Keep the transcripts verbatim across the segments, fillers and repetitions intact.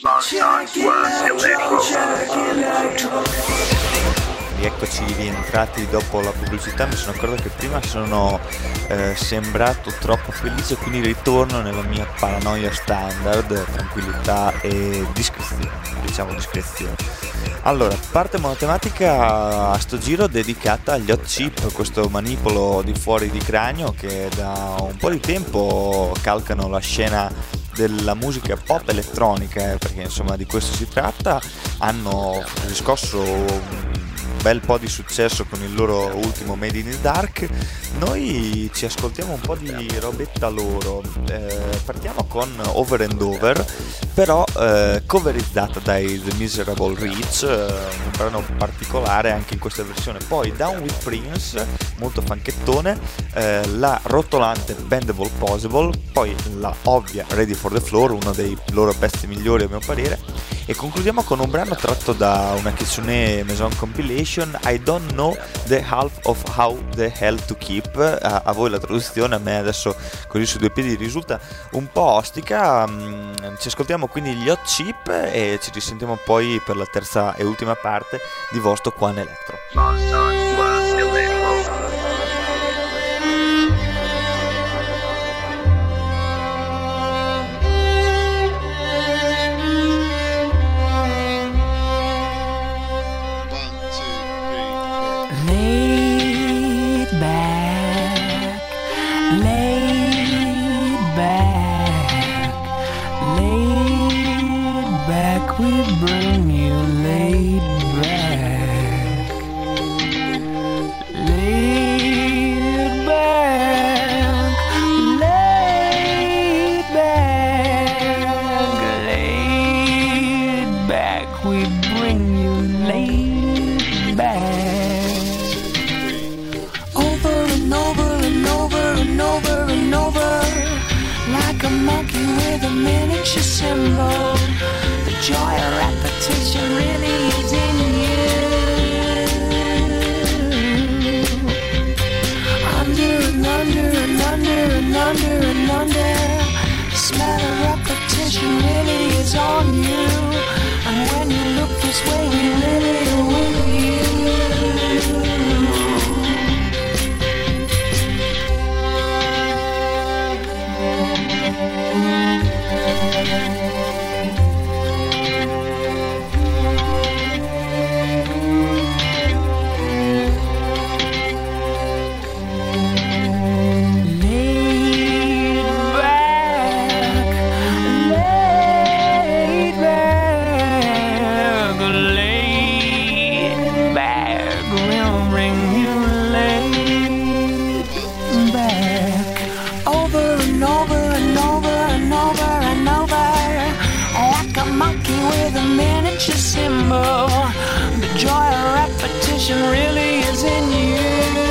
Eccoci rientrati dopo la pubblicità. Mi sono accorto che prima sono eh, sembrato troppo felice, quindi ritorno nella mia paranoia standard, tranquillità e discrezione, diciamo discrezione. Allora, parte monotematica a sto giro dedicata agli Hot Chip, questo manipolo di fuori di cranio che da un po' di tempo calcano la scena della musica pop elettronica, eh, perché insomma di questo si tratta. Hanno riscosso un bel po' di successo con il loro ultimo Made in the Dark. Noi ci ascoltiamo un po' di robetta loro. Eh, partiamo con Over and Over, però eh, coverizzata dai The Miserable Rich, eh, un brano particolare anche in questa versione. Poi Down with Prince, molto fanchettone, eh, la rotolante Bendable Possible, poi la ovvia Ready for the Floor, uno dei loro pezzi migliori a mio parere, e concludiamo con un brano tratto da una Kitsune Maison compilation, I Don't Know the Half of How the Hell to Keep. A, a voi la traduzione, a me adesso così su due piedi risulta un po' ostica. Mm, ci ascoltiamo quindi gli Hot Chip e ci risentiamo poi per la terza e ultima parte di Vostok One Electro. We bring you laid back, laid back, laid back, laid back. We bring you laid back. Over and over and over and over and over, like a monkey with a miniature symbol. Joy or repetition really is in you. Under and under and under and under and under, the smell of repetition really is on you. And when you look this way, we really are with you. Symbol, the joy of repetition really is in you.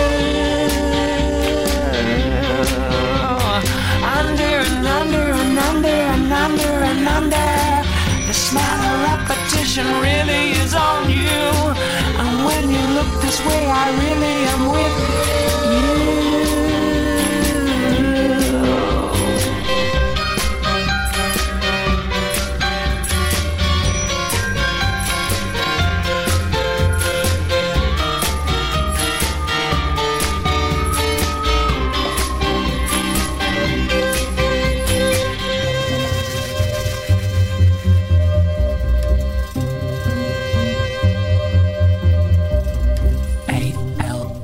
Under and under and under and under and under, the smell of repetition really is on you. And when you look this way, I really am with you. A L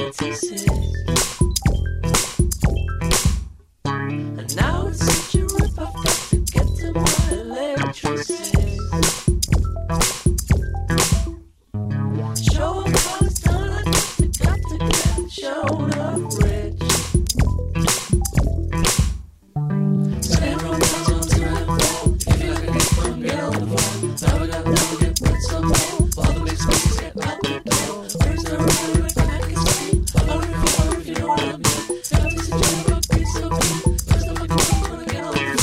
eighty-six. And now it's such a rip, I've got to get to my electricity. Show 'em how it's done, I got to, got to get shown up rich. Several miles on travel, if you like a gift from get on the phone. Now we gotta go get put some more, while the big spaces get out the door. Where's the road if I can see? I'll rip you out if you know what I mean. Got this a job, a piece of me. There's no one who's gonna get on the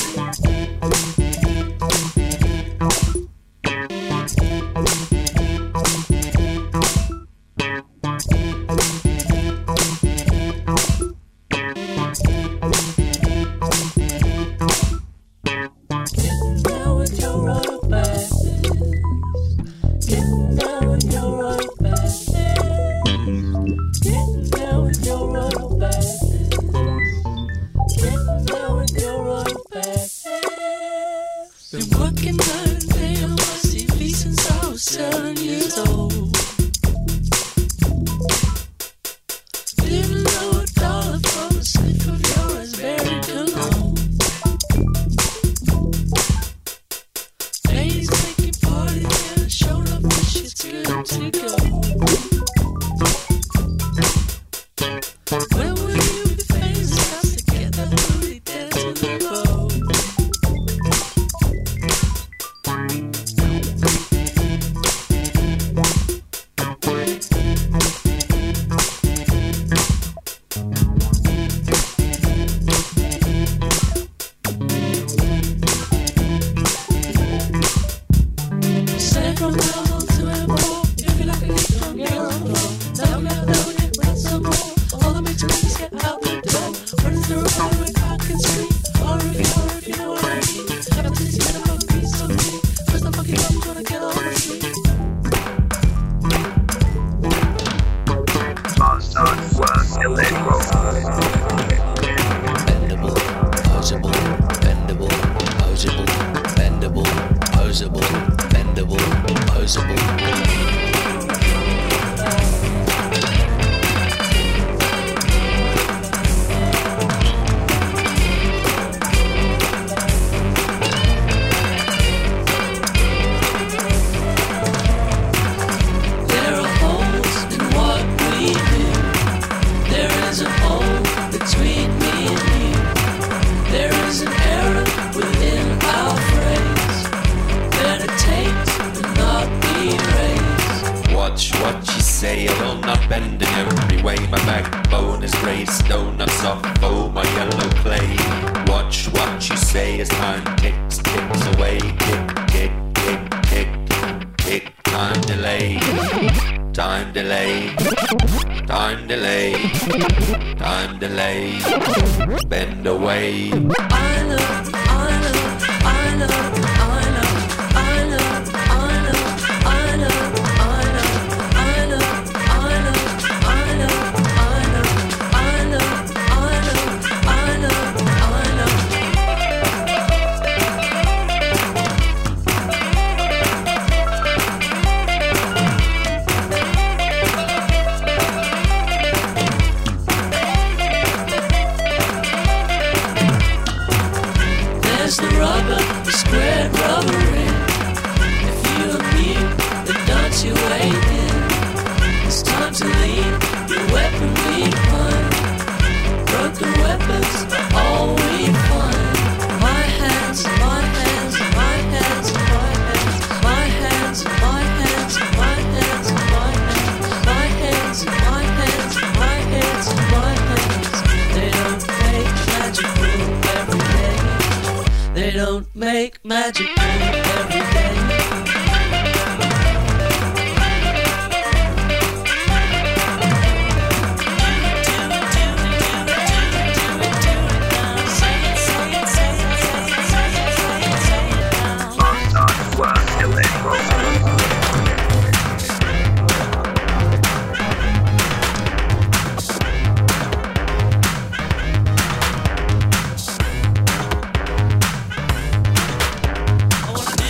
I wanna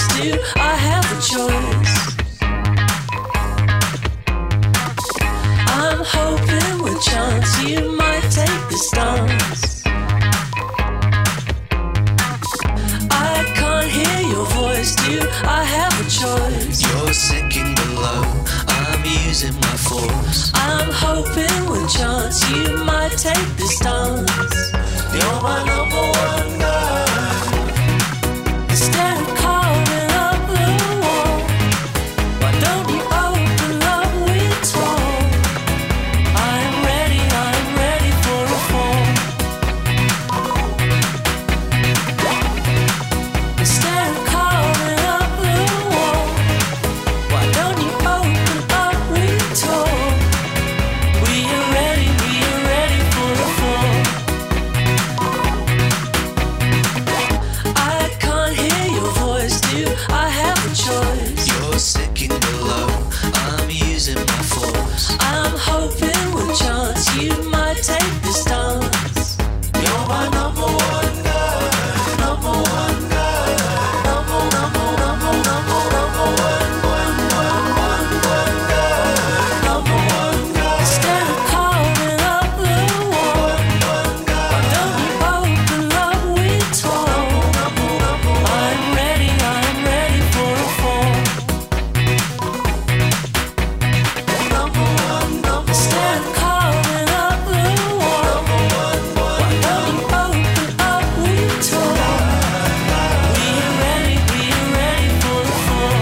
do I have a choice? I'm hoping with chance you might take the stance. I can't hear your voice, do I have a choice? You're sinking below, I'm using my force. I'm hoping with chance you might take the stance. You're my number one guy. Instead of carving up the wall, why don't you open up with talk? I'm ready, I'm ready for a fall. Instead of carving up the wall, why don't you open up with talk? We are ready, we are ready for a fall. I can't hear your voice, do I have a choice? You're sinking below, I'm using my force. I'm hoping with chance you might take the stance. You're my number one guy, number one guy, number, number, number, number, number one, one, one, one, one guy, number one guy. Instead of carving up the wall, why don't you open up with talk? I'm ready, I'm ready for a fall. Instead of carving up the wall, why don't you open up with talk? We are ready, we are ready for a fall.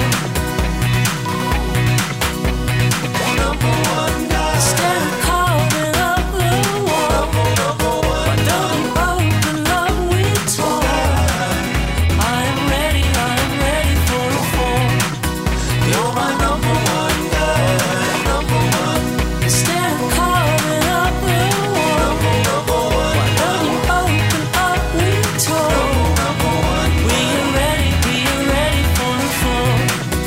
Instead of carving up the wall, why don't you open up with talk? I'm ready, I'm ready for a fall. You're my number one guy, number one. Instead of carving up the wall, why don't you open up with talk? We are ready, we are ready for a fall.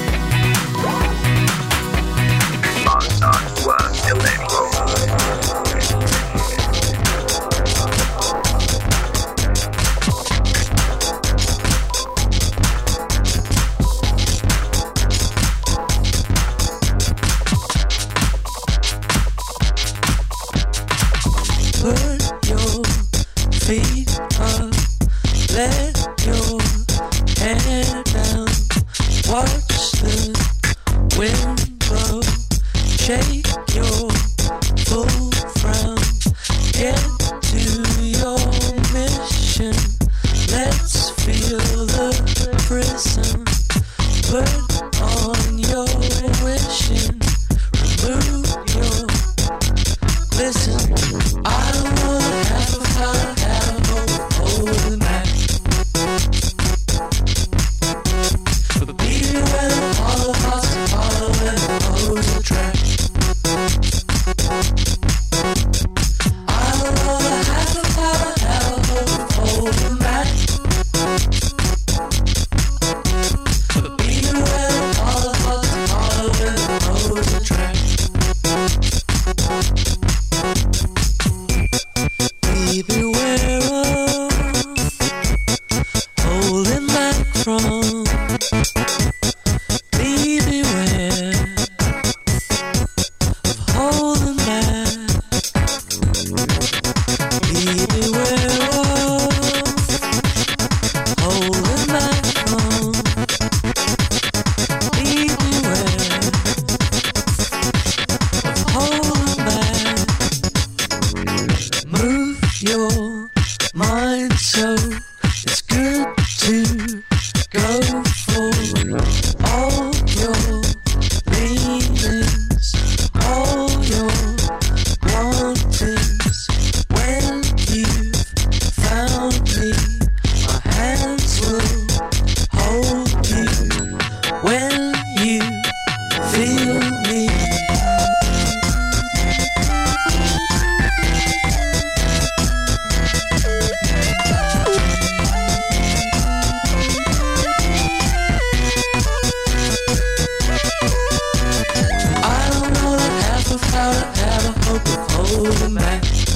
Put your feet up, let your hair down. Watch the wind blow, shake your full frown. Get to your mission, let's feel the prism. Put on your wishing, remove your listen. I don't wanna have a fight, have a hope, holding back. But be aware that all of us are following the opposite track. I don't wanna have a fight, have a hope, holding back. But be aware that all of us are following the opposite track. Be beware of holding back from. Be beware of holding back. Be beware of holding back from. Be beware of holding back. Move your mind so it's good to go for all your leanings, all your wantings. When you've found me, my hands will hold you. When you feel me, I don't know that half of how to have a hope of holding back.